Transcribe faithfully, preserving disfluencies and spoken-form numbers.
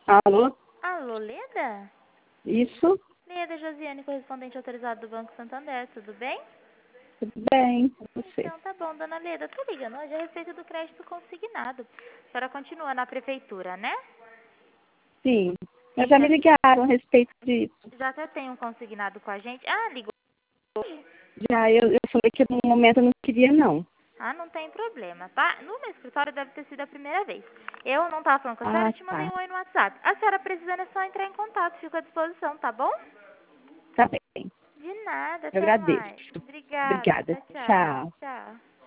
Alô? Alô, Leda? Isso? Leda Josiane, correspondente autorizado do Banco Santander, tudo bem? Tudo bem com você? Então tá bom, dona Leda, tô ligando hoje a respeito do crédito consignado. A senhora continua na prefeitura, né? Sim. Mas Sim, já me já, ligaram a respeito disso. já até tem um consignado com a gente. Ah, ligou. Já eu, eu falei que no momento eu não queria, não. Ah, não tem problema, tá? No meu escritório deve ter sido a primeira vez. Eu não tava falando com a senhora, Ah, eu te mandei tá. um oi no WhatsApp. A senhora precisando é só entrar em contato, fico à disposição, tá bom? Tá bem. De nada, Eu até agradeço. mais. Obrigada, Obrigada. tchau, tchau. Tchau. Tchau.